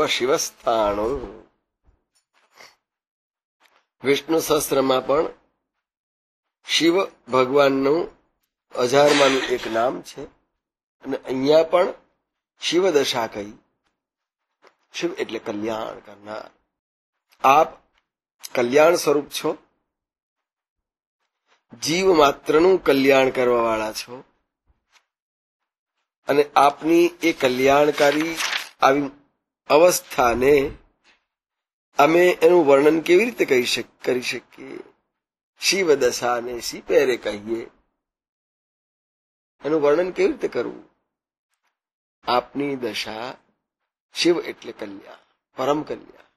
શિવસ્થાણું. વિષ્ણુ સહસ્ત્રમાં પણ શિવ ભગવાનનું 1000માનું એક નામ છે અને અહીંયા પણ શિવ દશા કહી. શિવ એટલે કલ્યાણ કરનાર. આપ કલ્યાણ સ્વરૂપ છો, જીવ માત્રનું કલ્યાણ કરવા વાળા છો અને આપની એ કલ્યાણકારી આવી અવસ્થાને અમે એનું વર્ણન કેવી રીતે કરી શકીએ? શિવ દશાને શી પહેરે કહીએ? એનું વર્ણન કેવી રીતે કરવું? આપની દશા શિવ એટલે કલ્યાણ, પરમ કલ્યાણ.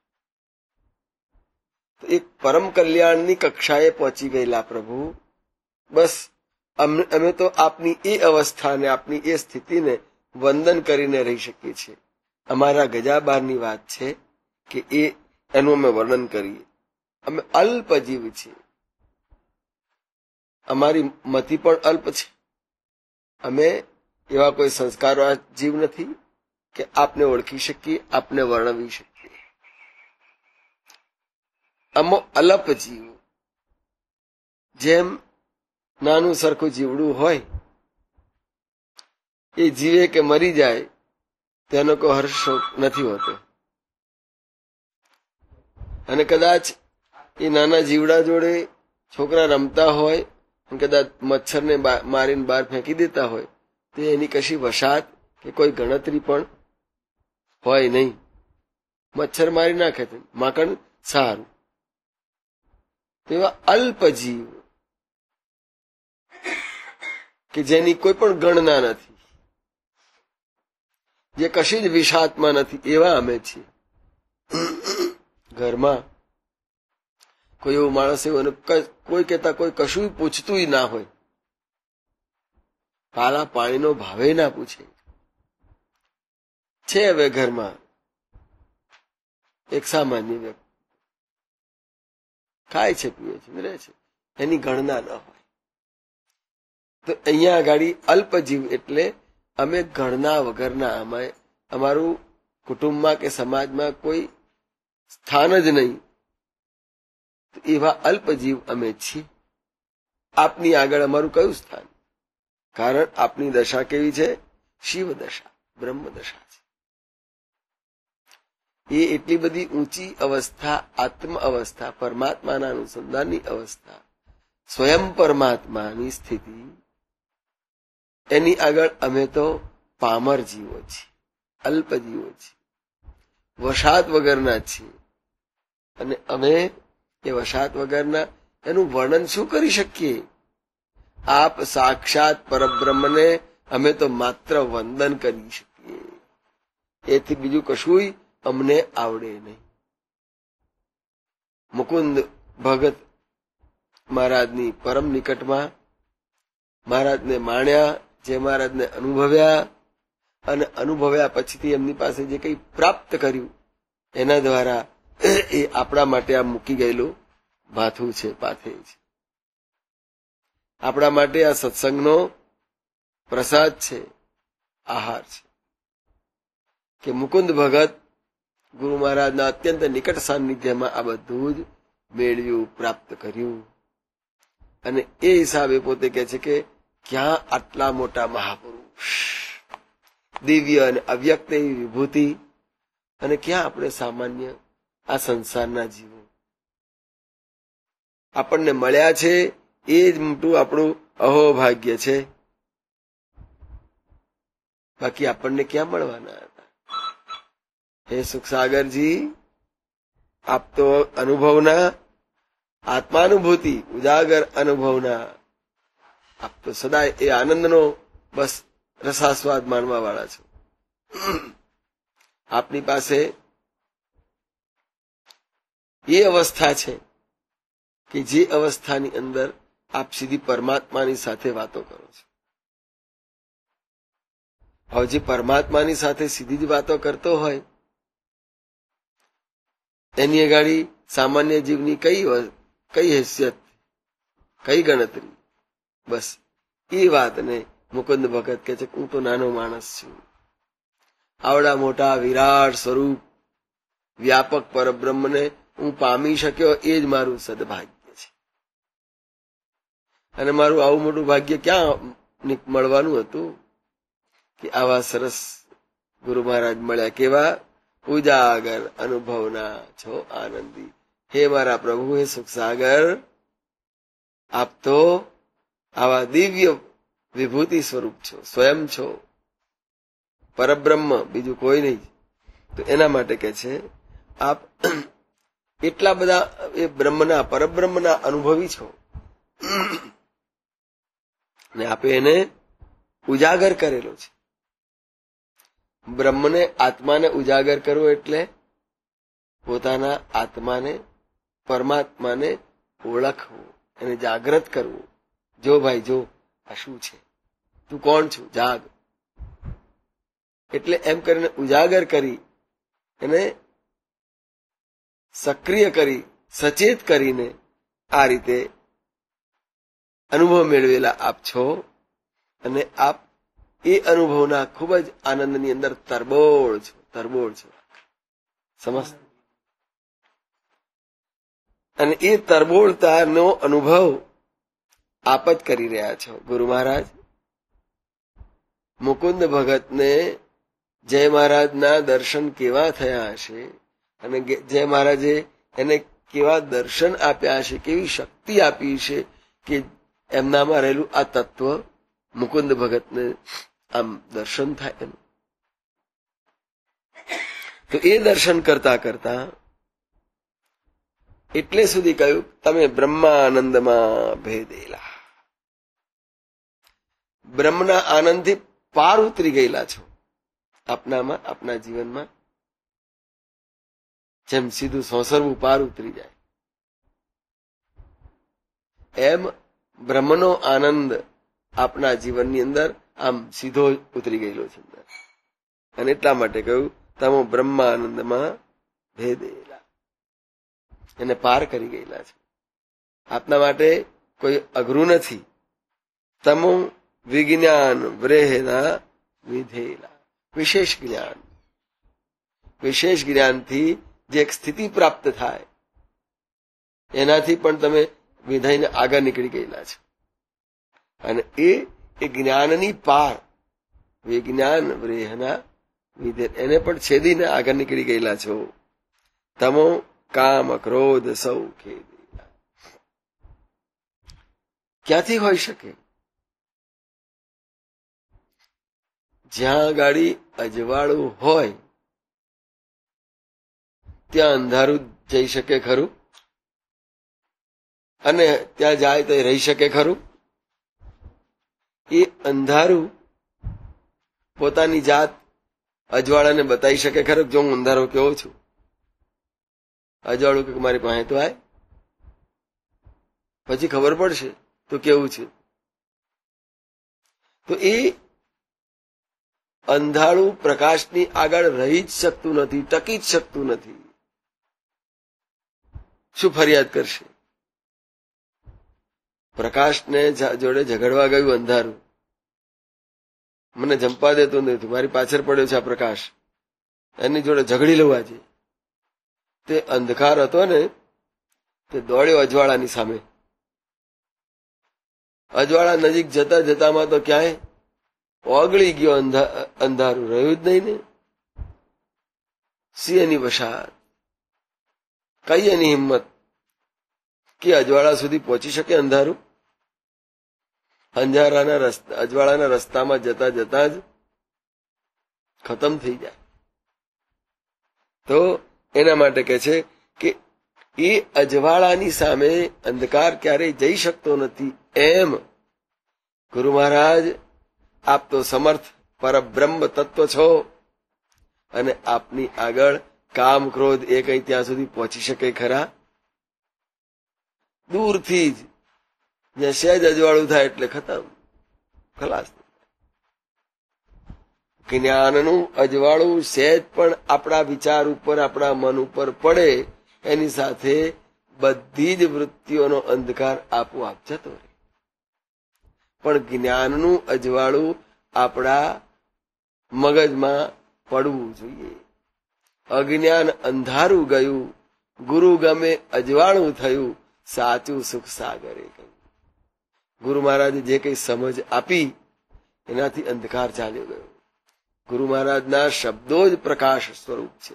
તો એક પરમ કલ્યાણની કક્ષાએ પહોંચી ગયેલા પ્રભુ, બસ અમે તો આપની એ અવસ્થાને, આપની એ સ્થિતિને વંદન કરીને રહી શકીએ છીએ. અમારા ગજાબારની વાત છે કે એનું અમે વર્ણન કરીએ. અમે અલ્પ જીવ છીએ, અમારી મતિ પણ અલ્પ છે. અમે એવા કોઈ સંસ્કારો જીવ નથી કે આપને ઓળખી શકીએ, આપને વર્ણવી શકીએ. અમો અલ્પ જીવ, જેમ નાનું સરખું જીવડું હોય, એ જીવે કે મરી જાય તેનો કોઈ હર્ષ નથી હોતો. અને કદાચ એ નાના જીવડા જોડે છોકરા રમતા હોય, કદાચ મચ્છરને મારીને બહાર ફેંકી દેતા હોય તો એની કશી વસાત કે કોઈ ગણતરી પણ હોય નહીં. મચ્છર મારી નાખે છે, માકડ સારું. તેવા અલ્પ જીવ કે જેની કોઈ પણ ગણના નથી, જે કશી જ વિષાત્મા નથી, એવા અમે છીએ. ઘરમાં કોઈ એવો માણસ એવો કોઈ કહેતા કોઈ કશું પૂછતું ના હોય, પાલા પાણીનો ભાવે ના પૂછે. છે હવે ઘરમાં એક સામાન્ય વ્યક્તિ, ખાય છે, પીવે છે, રહે છે, એની ગણના ન હોય. તો અહીંયા આગળ અલ્પ જીવ એટલે અમે ગણના વગરના, અમે અમારું કુટુંબમાં કે સમાજમાં કોઈ સ્થાન જ નહીં, એવા અલ્પ જીવ અમે છીએ. આપની આગળ અમારું કયું સ્થાન? કારણ આપની દશા કેવી છે? શિવ દશા, બ્રહ્મ દશા છે. એ એટલી બધી ઊંચી અવસ્થા, આત્મ અવસ્થા, પરમાત્માના અનુસંધાનની અવસ્થા, સ્વયં પરમાત્માની સ્થિતિ, એની આગળ અમે તો પામર જીવો છીએ, અલ્પ જીવો છીએ, વશાત વગરના છીએ. અને અમે એ વશાત વગરના એનું વર્ણન શું કરી શકીએ? આપ સાક્ષાત પરબ્રહ્મને અમે તો માત્ર વંદન કરી શકીએ, એથી બીજું કશું અમને આવડે નહીં. મુકુંદ ભગત મહારાજની પરમ નિકટમાં મહારાજને માણ્યા, જે મહારાજને અનુભવ્યા, અને અનુભવ્યા પછીથી એમની પાસે જે કંઈ પ્રાપ્ત કર્યું એના દ્વારા એ આપણા માટે આ મૂકી ગયેલું ભાથું છે, પાથે છે. આપણા માટે આ સત્સંગનો પ્રસાદ છે, આહાર છે. કે મુકુંદ ભગત ગુરુ મહારાજના અત્યંત નિકટ સાનિધ્યમાં આ બધું જ મેળવ્યું, પ્રાપ્ત કર્યું. અને એ હિસાબે પોતે કહે છે કે ક્યાં આટલા મોટા મહાપુરુષ, દિવ્ય અને અવ્યક્ત એવી વિભૂતિ, અને ક્યાં આપણે સામાન્ય આ સંસારના જીવો આપણને મળ્યા છે. એ જ મોટું આપણું અહોભાગ્ય છે. બાકી આપણને ક્યાં મળવાના હતા? હે સુખસાગરજી, આપ તો અનુભવના, આત્માનુભૂતિ ઉજાગર અનુભવના, આપ તો સદાય એ આનંદનો બસ રસાસ્વાદ માણવા વાળા છો. આપની પાસે એ અવસ્થા છે કે જે અવસ્થાની અંદર આપ સીધી પરમાત્માની સાથે વાતો કરો છો. હવે જે પરમાત્માની સાથે સીધી જ વાતો કરતો હોય એની અગાડી સામાન્ય જીવની કઈ હેસિયત, કઈ ગણતરી? બસ એ વાતને મુકુંદ ભગત કહે છે, હું તો નાનો માણસ છું, આવડા મોટા વિરાટ સ્વરૂપ વ્યાપક પરબ્રહ્મને હું પામી શક્યો એ જ મારું સદભાગ્ય છે. અને મારું આવું મોટું ભાગ્ય ક્યાં મળવાનું હતું કે આવા સરસ ગુરુ મહારાજ મળ્યા. કેવા? ઉજાગર અનુભવના છો આનંદી. હે મારા પ્રભુ, હે સુખસાગર, આપ તો આવા દિવ્ય વિભૂતિ સ્વરૂપ છો, સ્વયં છો, પરબ્રહ્મ, બીજું કોઈ નહીં. તો એના માટે કે છે આપ એટલા બધા એ બ્રહ્મના, પરબ્રહ્મના અનુભવી છો ને આપે એને ઉજાગર કરેલો છે. બ્રહ્મને, આત્માને ઉજાગર કરવો એટલે પોતાના આત્માને, પરમાત્માને ઓળખવું, એને જાગ્રત કરવું. જો ભાઈ જો, આ શું છે, તું કોણ છું, જાગ. એટલે એમ કરીને ઉજાગર કરી, એને સક્રિય કરી, સચેત કરીને આ રીતે અનુભવ મેળવેલા આપ છો. અને આપ એ અનુભવના ખૂબ જ આનંદની અંદર તરબોળ છો, તરબોળ છો, સમસ્ત. અને એ તરબોળતાનો અનુભવ આપ જ કરી રહ્યા છો. ગુરુ મહારાજ મુકુંદ ભગતને જય મહારાજના દર્શન કેવા થયા હશે, અને જય મહારાજે એને કેવા દર્શન આપ્યા હશે, કેવી શક્તિ આપી છે કે એમનામાં રહેલું આ તત્વ મુકુંદ ભગતને આમ દર્શન થાય એનું. તો એ દર્શન કરતા કરતા એટલે સુધી કહ્યું, તમે બ્રહ્માનંદમાં ભેદેલા, બ્રહ્મના આનંદથી પાર ઉતરી ગયેલા છો. આપનામાં, આપના જીવનમાં જેમ સીધું સોસરવું પાર ઉતરી જાય, એમ બ્રહ્મનો આનંદ આપના જીવનની અંદર આમ સીધો ઉતરી ગયેલો છે. અને એટલા માટે કહ્યું, તમે બ્રહ્માનંદમાં ભેદેલા, એને પાર કરી ગયેલા છે. આપના માટે કોઈ અઘરું નથી. તમો વિજ્ઞાન વ્રેહના વિધેલા, વિશેષ જ્ઞાન, વિશેષ જ્ઞાનથી જે એક સ્થિતિ પ્રાપ્ત થાય એનાથી પણ તમે વિધઈને આગળ નીકળી ગયેલા છો. અને એ જ્ઞાનની પાર, વિજ્ઞાન વ્રેહના વિધે, એને પણ છેદીને આગળ નીકળી ગયેલા છો. તમો કામ ક્રોધ સૌ ખેદેલા. ક્યાંથી હોઈ શકે? જ્યાં ગાડી અજવાળું હોય ત્યાં અંધારું જઈ શકે ખરું? અને ત્યાં જાય તો રહી શકે ખરું? એ અંધારું પોતાની જાત અજવાળાને બતાવી શકે ખરું? જો હું અંધારો કેવો છું, અજવાળું કે મારી પાસે તો આય, પછી ખબર પડશે તો કેવું છે. તો એ અંધારું પ્રકાશની આગળ રહી જ શકતું નથી, ટકી જ શકતું નથી. શું ફરિયાદ કરશે? પ્રકાશને જોડે ઝઘડવા ગયું અંધારું, મને જંપા દેતું નથી, મારી પાછળ પડ્યો છે આ પ્રકાશ, એની જોડે ઝઘડી લઉં આજે. તે અંધકાર હતો ને, તે દોડ્યો અજવાળાની સામે. અજવાળા નજીક જતા જતામાં તો ક્યાંય ઓગળી ગયો, અંધારું રહ્યું જ નહીં ને. સી એની વશાત, કઈ એની હિંમત કે અજવાળા સુધી પહોંચી શકે અંધારું? અજવાળાના રસ્તામાં જતા જતા જ ખતમ થઈ જાય. તો એના માટે કે છે કે એ અજવાળાની સામે અંધકાર ક્યારેય જઈ શકતો નથી. એમ ગુરુ મહારાજ આપ તો સમર્થ પરબ્રહ્મ તત્વ છો, અને આપની આગળ કામ ક્રોધ એ કઈ ત્યાં સુધી પહોંચી શકે ખરા? દૂરથી જ જ્યાં સહેજ અજવાળું થાય એટલે ખતમ, ખલાસ. જ્ઞાનનું અજવાળું સહેજ પણ આપણા વિચાર ઉપર, આપણા મન ઉપર પડે, એની સાથે બધી જ વૃત્તિઓનો અંધકાર આપોઆપ જતો રહે. પણ જ્ઞાનનું અજવાળું આપણા મગજમાં પડવું જોઈએ. અજ્ઞાન અંધારું ગયું, ગુરુ ગમે અજવાળું થયું, સાચું સુખ સાગરે ગયું. ગુરુ મહારાજે જે કઈ સમજ આપી એનાથી અંધકાર ચાલ્યો ગયો. ગુરુ મહારાજના શબ્દો જ પ્રકાશ સ્વરૂપ છે.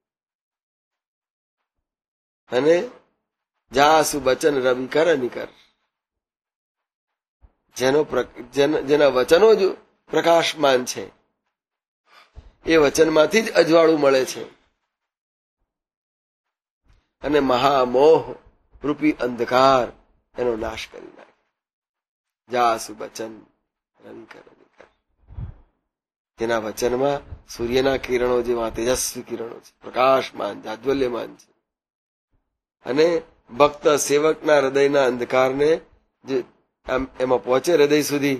અને જાસુ બચન રવિ કર નિકર, જેના વચનો જ પ્રકાશમાન છે, એ વચનમાંથી જ અજવાળું મળે છે. અને મહામોહ રૂપી અંધકાર એનો નાશ કરી નાખે. જાસુ વચન રવિ કર નિકર, જેના વચનમાં સૂર્યના કિરણો જેવા તેજસ્વી કિરણો છે, પ્રકાશમાન જાજ્વલ્યમાન છે. અને ભક્ત સેવકના હૃદયના અંધકારને જે એમાં પહોંચે હૃદય સુધી,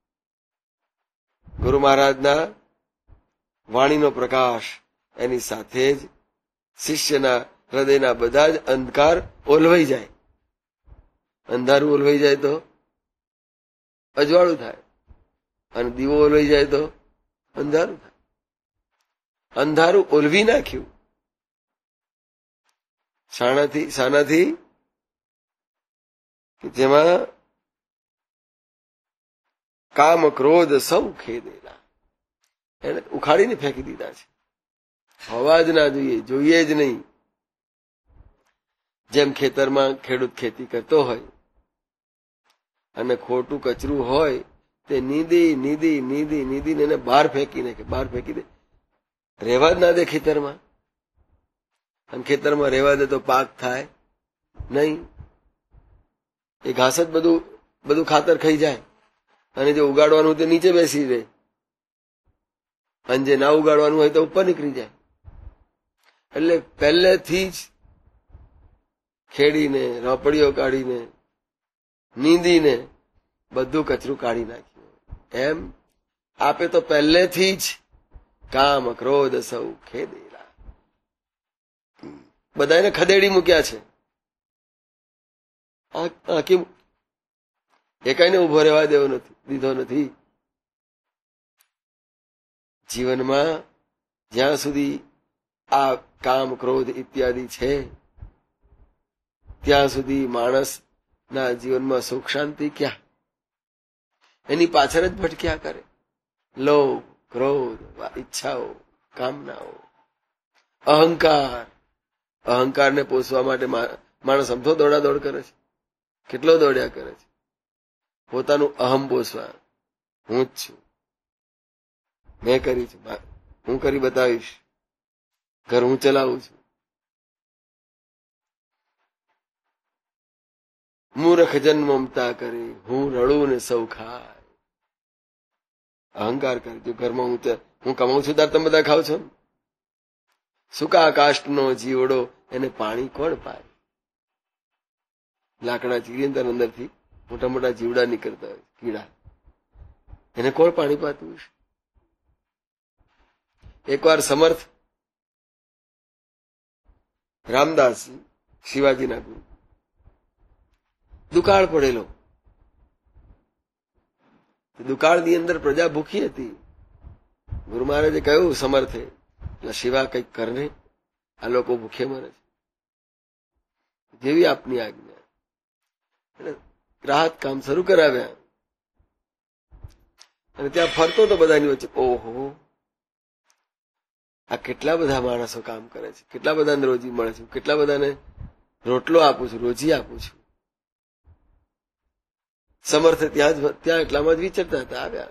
ગુરુ મહારાજના વાણીનો પ્રકાશ એની સાથે જ શિષ્યના હૃદયના બધા જ અંધકાર ઓલવાઈ જાય. અંધારું ઓલવાઈ જાય તો અજવાળું થાય, અને દીવો ઓલવાઈ જાય તો અંધારું થાય. અંધારું ઓલવી નાખ્યું. શાનાથી? કે જેમાં કામ ક્રોધ સૌ ખેદેલા, એને ઉખાડીને ફેંકી દીધા છે. હોવા જ ના જોઈએ જ નહીં. જેમ ખેતરમાં ખેડૂત ખેતી કરતો હોય અને ખોટું કચરું હોય તે નીંદીને એને બહાર ફેંકી દે, રહેવા જ ના દે ખેતરમાં. અને ખેતરમાં રહેવા દે તો પાક થાય નહીં. એ ઘાસ જ બધું ખાતર ખાઈ જાય, અને જે ઉગાડવાનું તે નીચે બેસી રહે, અને જે ના ઉગાડવાનું હોય તો ઉપર નીકળી જાય. એટલે પહેલેથી જ ખેડીને, રોપડીઓ કાઢીને, નીંદીને બધું કચરું કાઢી નાખ્યું. એમ આપે તો પહેલેથી જ કામ ક્રોધ સૌ ખેદેલા, બધાને ખદેડી મૂક્યા છે. એકાઈને ઉભો રહેવા દીધો નથી. જીવનમાં જ્યાં સુધી આ કામ ક્રોધ ઇત્યાદિ છે ત્યાં સુધી માણસના જીવનમાં સુખ શાંતિ ક્યાં? એની પાછળ જ ભટક્યા કરે. લોભ, ક્રોધ, ઈચ્છાઓ, કામનાઓ, અહંકારને પોષવા માટે માણસ સમજો દોડાદોડ કરે છે. કેટલો દોડ્યા કરે છે પોતાનું અહમ પોષવા. હું જ છું, મેં કરી છે, હું કરી બતાવીશ, ઘર હું ચલાવું છું. મૂર્ખ જન મમતા કરે, હું રડું ને સૌ ખાય. અહંકાર કરે, જો ઘરમાં હું કમાઉં છું ત્યારે તમે બધા ખાવ છો. સૂકા કાષ્ટનો જીવડો, એને પાણી કોણ પાય? લાકડા ચીરી અંદરથી મોટા મોટા જીવડા નીકળતા હોય, કીડા, એને કોણ પાણી પાતું હશે? એકવાર સમર્થ રામદાસ શિવાજીના ગુરુ, દુકાળ પડેલો. દુકાળની અંદર પ્રજા ભૂખી હતી. ગુરુ મહારાજે કહ્યું સમર્થે, શિવા કંઈક કરને, આ લોકો ભૂખે મરે છે. જેવી આપની આજ્ઞા. એટલે રાહત કામ શરૂ કરાવ્યા. અને ત્યાં ફરતો તો બધાની વચ્ચે, ઓહો, આ કેટલા બધા માણસો કામ કરે છે, કેટલા બધાને રોજી મળે છે, કેટલા બધાને રોટલો આપું છું, રોજી આપું છું. સમર્થ ત્યાં એટલામાં જ વિચરતા હતા. આવ્યા,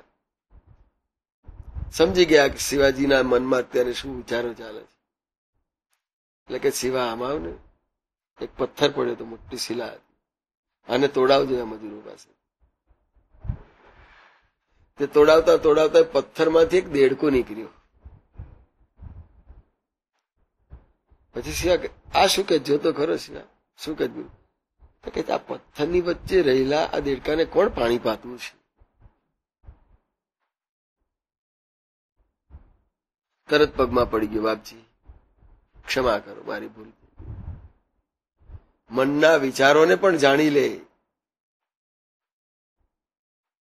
સમજી ગયા કે શિવાજીના મનમાં અત્યારે શું વિચારો ચાલે છે. એટલે કે શિવા આમ આવ ને, એક પથ્થર પડ્યો તો, મોટી શિલા હતી, આને તોડાવજો આ મજૂરો પાસે. તે તોડાવતા પથ્થરમાંથી એક દેડકો નીકળ્યો. પછી શિવા આ શું કે, જોતો ખરો શિવા, શું કે? તો કે આ પથ્થરની વચ્ચે રહેલા આ દેડકાને કોણ પાણી પાતું છે? તરત પગમાં પડી ગયો, બાપજી ક્ષમા કરો, મારી ભૂલ. મનના વિચારોને પણ જાણી લે.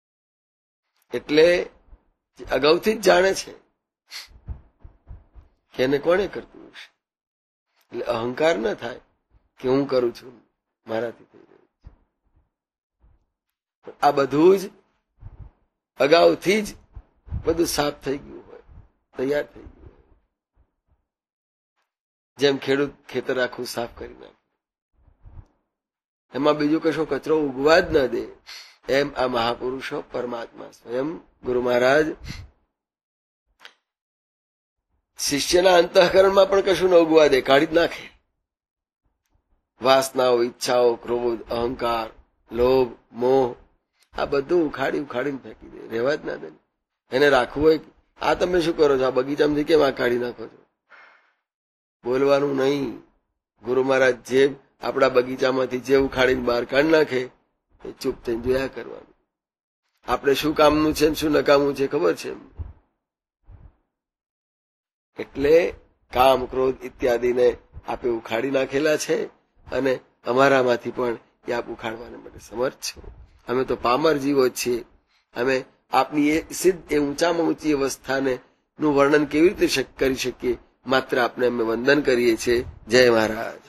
એટલે અગાઉથી જ જાણે છે કે એને કોણે કરતું હશે. એટલે અહંકાર ન થાય કે હું કરું છું, મારાથી થઈ રહ્યું છે. આ બધું જ અગાઉથી જ બધું સાફ થઈ ગયું હોય, તૈયાર થઈ ગયું હોય. જેમ ખેડૂત ખેતર આખું સાફ કરી નાખે, એમાં બીજો કશો કચરો ઉગવા જ ન દે, એમ આ મહાપુરુષો પરમાત્મા સ્વયં ગુરુ મહારાજ શિષ્યના અંતઃકરણમાં પણ કશું ન ઉગવા દે, કાઢી જ નાખે. વાસનાઓ, ઈચ્છાઓ, ક્રોધ, અહંકાર, લોભ, મોહ, આ બધું ઉખાડીને ફેંકી દે, રહેવા જ ના દે. એને રાખવું હોય, આ તમે શું કરો છો, આ બગીચામાંથી કેમ આ કાઢી નાખો છો? બોલવાનું નહીં. ગુરુ મહારાજ જે આપણા બગીચામાંથી જે ઉખાડીને બહાર કાઢી નાખે એ ચૂપ થઈને જોયા કરવાનું. આપણે શું કામનું છે શું નકામું છે ખબર છે. એટલે કામ, ક્રોધ ઇત્યાદિને આપે ઉખાડી નાખેલા છે અને અમારામાંથી પણ એ આપ ઉખાડવાને માટે સમર્થ છો. અમે તો પામર જીવો છીએ. અમે આપની એ સિદ્ધ, એ ઊંચામાં ઊંચી અવસ્થાને નું વર્ણન કેવી રીતે કરી શકીએ? માત્ર આપને અમે વંદન કરીએ છીએ. જય મહારાજ.